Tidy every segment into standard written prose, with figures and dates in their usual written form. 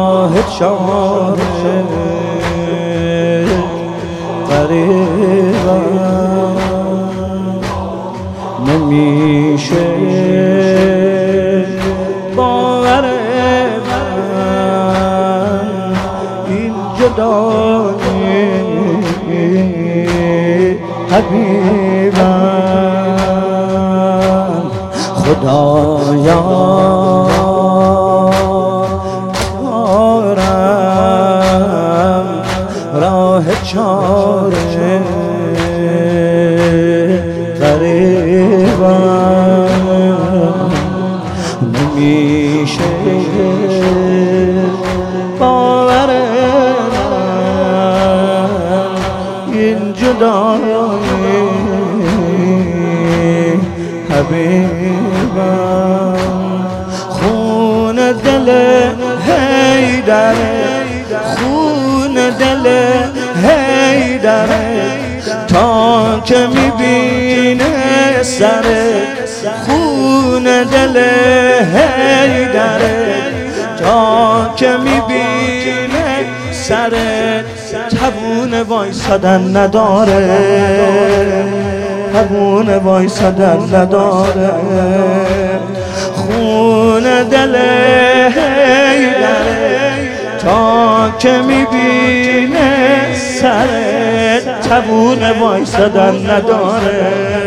راه چاره غریبم نمیشه باور من این جدایی حبیبم خدایا چارم راه چاره غریبم نمیشه باور من این جدایی حبیبم خون دل حیدره خون دل حیدره تا که میبینه سرت خون دل حیدره تا که میبینه سرت توون وایسادن نداره توون وایسادن نداره خون دل حیدره تا که میبینه سرت توون وایسادن نداره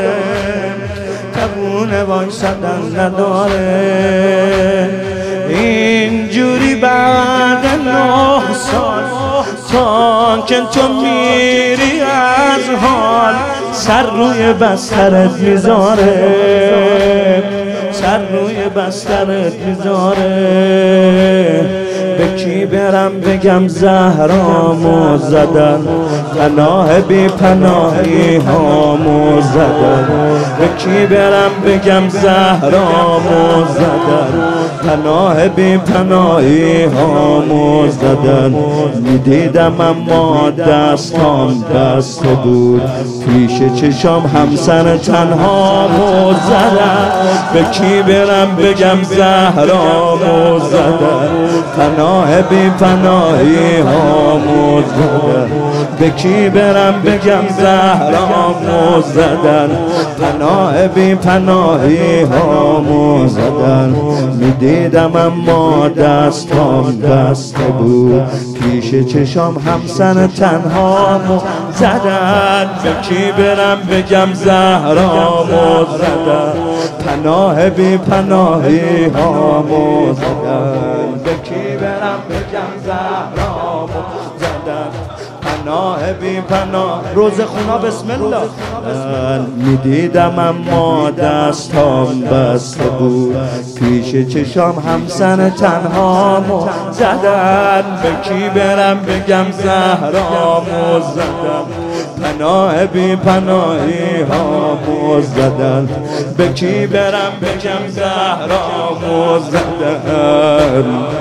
توون وایسادن نداره اینجوری بعد 9 سال تا که تو میری از حال سر روی بسترت میذاره سر روی بسترت میذاره به کی برم بگم زهرامو زدن پناه بی پناهی هامو زدن به کی برم بگم زهرامو زدن پناه بی پناهی هامو زدن میدیدم اما دستام بسته بود پیش چشام همسر تنهامو زدن به کی برم بگم زهرامو زدن پناه بی پناهی هامو زدن به کی برم بگم زهرامو زدن پناه بی پناهی هامو زدن میدیدم اما دستام بسته بود پیش چشام همسن تنهامو زدن به کی برم بگم زهرامو زدن پناه بی پناهی هامو زدن به کی برم بگم زهرامو زدن پناه بی پناه روز خونا بسم الله میدیدم اما دستام بسته بود پیش چشام همسن تنهامو زدن به کی برم بگم زهرامو زدن پناه بی پناهی هامو زدن به کی برم بگم زهرامو زدن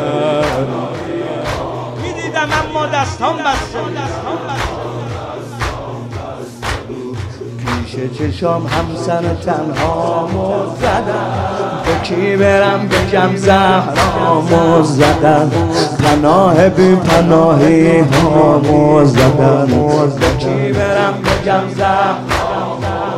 میدیدم اما دستام بسته پیش چشام همسن تنهامو زدن به کی برم بگم زهرامو زدن پناه بی پناهی هامو زدن به کی برم بگم زهرامو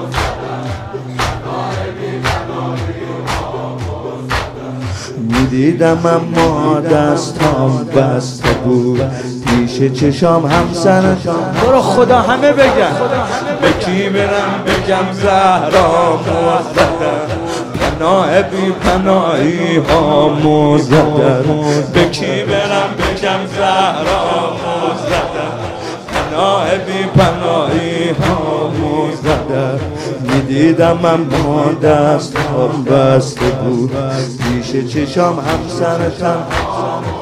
میدیدم اما دستام بسته بود پیش چشام همسن برو خدا همه بگن به کی برم بگم زهرامو زدن پناه بی پناهی هامو زدن به کی برم بگم زهرامو زدن پناه بی پناهی هامو زدن میدیدم اما دستام بسته بود پیش چشام همسر تنهامو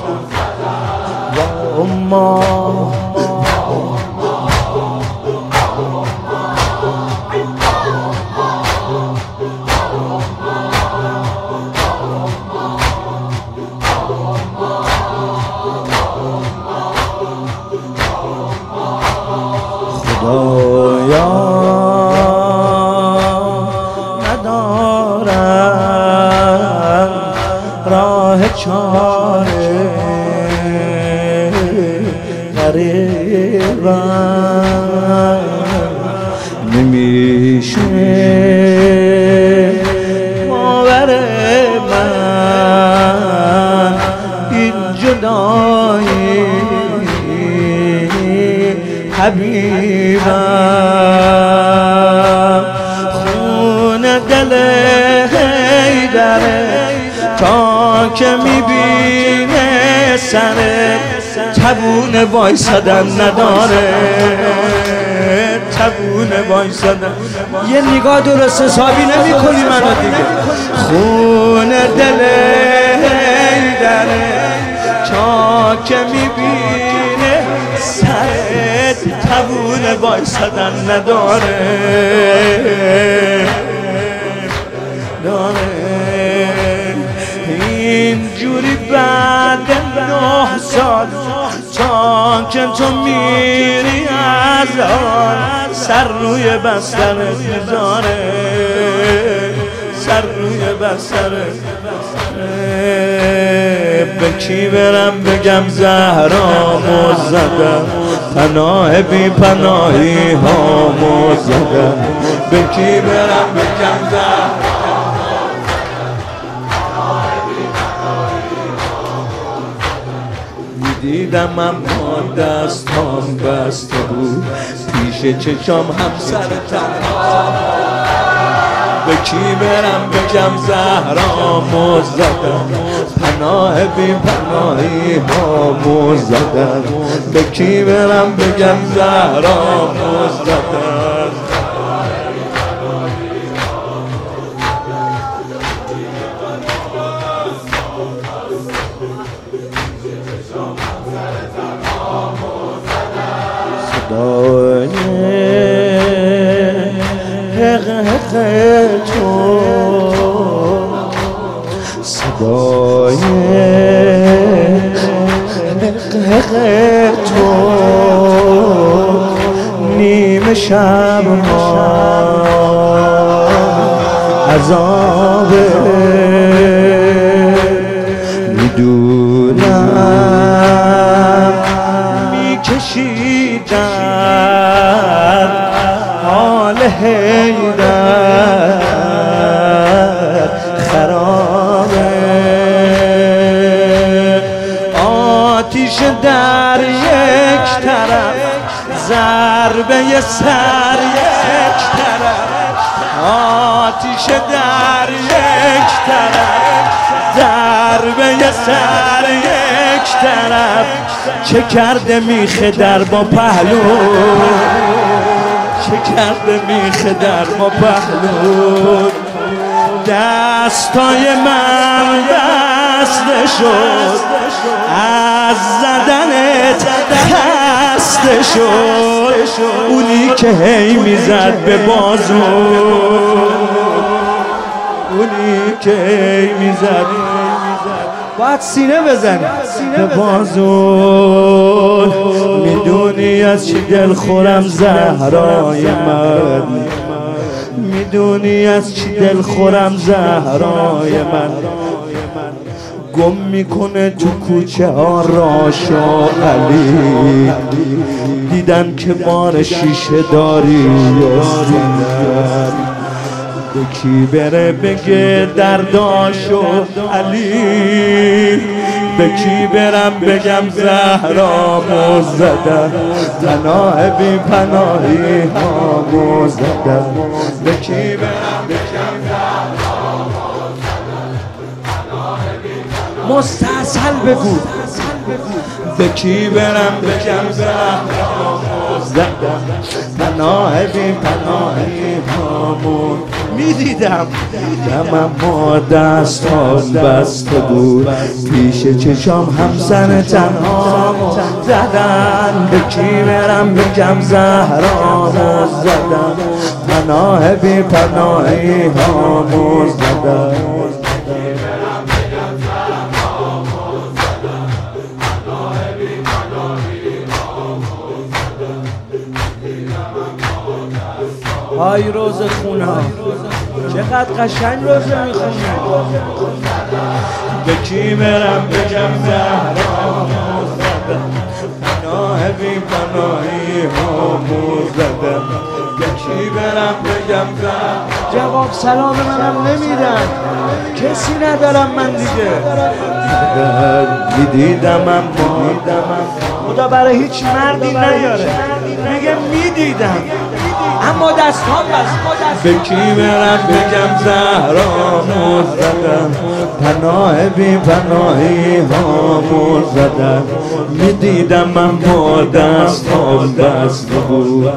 اما خدایا ندارم راه چاره غریبم نمیشه باور من این جدایی حبیبم خون دل حیدره تا که میبینه سرت تبون وایسادن نداره تبون وایسادن یه نگاه درست حسابی نمی کنی منو دیگه خون دل حیدره تا که میبینه سرت تبون وایسادن نداره اینجوری بعد 9 سال تا که تو میری از آن سر روی بسترت میذاره سر روی بسترت به کی برم بگم زهرامو زدم پناه بی پناهی هامو زدم به کی برم بگم دیدم اما دستام بسته بود پیش چشام همسر تنها به کی برم بگم زهرامو زدم پناه بی پناهی هامو زدم به کی برم بگم زهرامو زدم صدای حق تو صدای حق تو نیمه شب ها عذابه میدونم میکشی در حال حیدر خرابه آتیش در یک طرف ضربه سر یک طرف آتیش در یک طرف ضربه سر یک طرف چه کرده میخه در با پهلو چه کرده میخه در با پهلو دستای من بسته شد از زدنت خسته شد اونی که هی میزد به بازو اونی که هی میزد باید سینه بزنی به بازو میدونی از چی دل خورم زهرای من میدونی از چی دل خورم زهرای من گم میکنه تو کوچه ها راشا علی دیدن که بار شیشه داری به کی بره بگه درداشو علی به کی برم بگم زهرامو زدم پناه بی پناهی هامو زدم به کی برم بگم زهرامو زدم پناه بی پناهی مستحصل بگو به کی برم بگم زهرامو زدم پناه بی پناهی هامو میدیدم اما دستان بسته بود پیش چشام همسر تنهامو زدن به کی برم بگم زهرامو زدم پناه بی پناهی هامو زدم های روز خونه چقدر قشنگ روزه میخونه به کی برم بگم زهرامو زدم پناه بی پناهی هامو زدم به کی برم بگم جواب سلام منم نمیدن کسی ندارم من دیگه میدیدم خدا برای هیچ مردی نیاره میگه میدیدم اما دستان بست به کی برم بگم زهرامو زدم پناه بی پناهی هامو زدم میدیدم اما دستان بست بود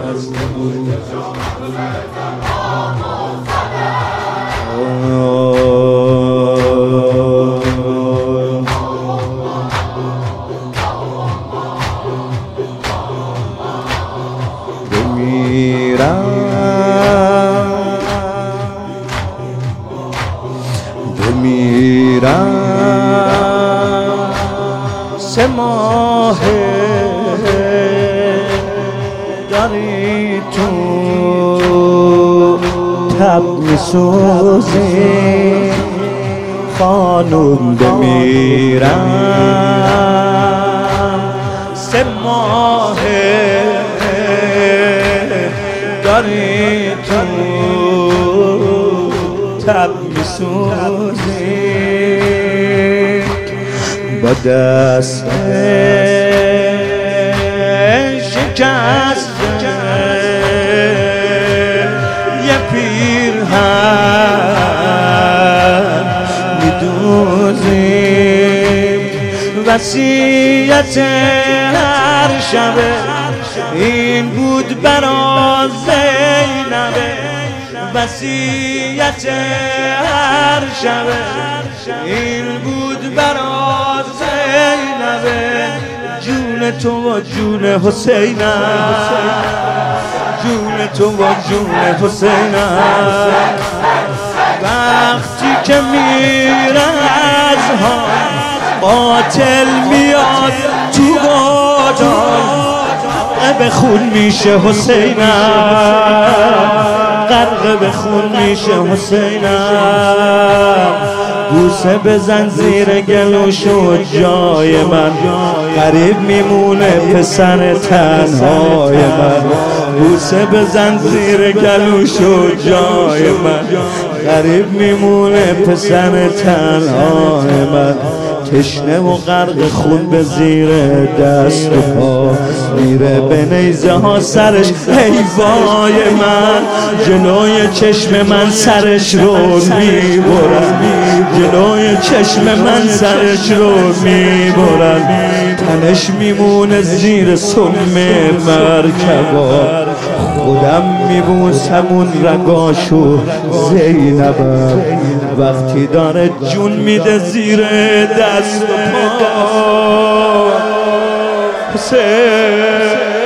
بمیرم 3 ماه داری تو تب میسوزی خانوم بمیرم 3 ماه داری تو تب میسوزی با دست شکست یه پیرهن میدوزیم وصیت هر شبه این بود برا زینبه وصیت هر شبه این بود برا زینبه جون تو و جون حسینم جون تو و جون حسینم وقتی که میره از ها قاتل میاد تو بادان به خون میشه حسینم غرق به خون میشه حسینم بوسه بزن زیر گلوش و جای من غریب میمونه پسر تنهای من بوسه بزن زیر گلوش و جای من غریب میمونه پسر تنهای من تشنه و غرق خون به زیر دست و پا میره به نیزه ها سرش ای وای من جلوی چشم من سرش رو میبرن جلوی چشم من سرش رو میبرن تنش میمونه زیر سم مرکبا خودم میبوسم اون رگاشو زینبم وقتی داره جون میده زیر دست و پا حسین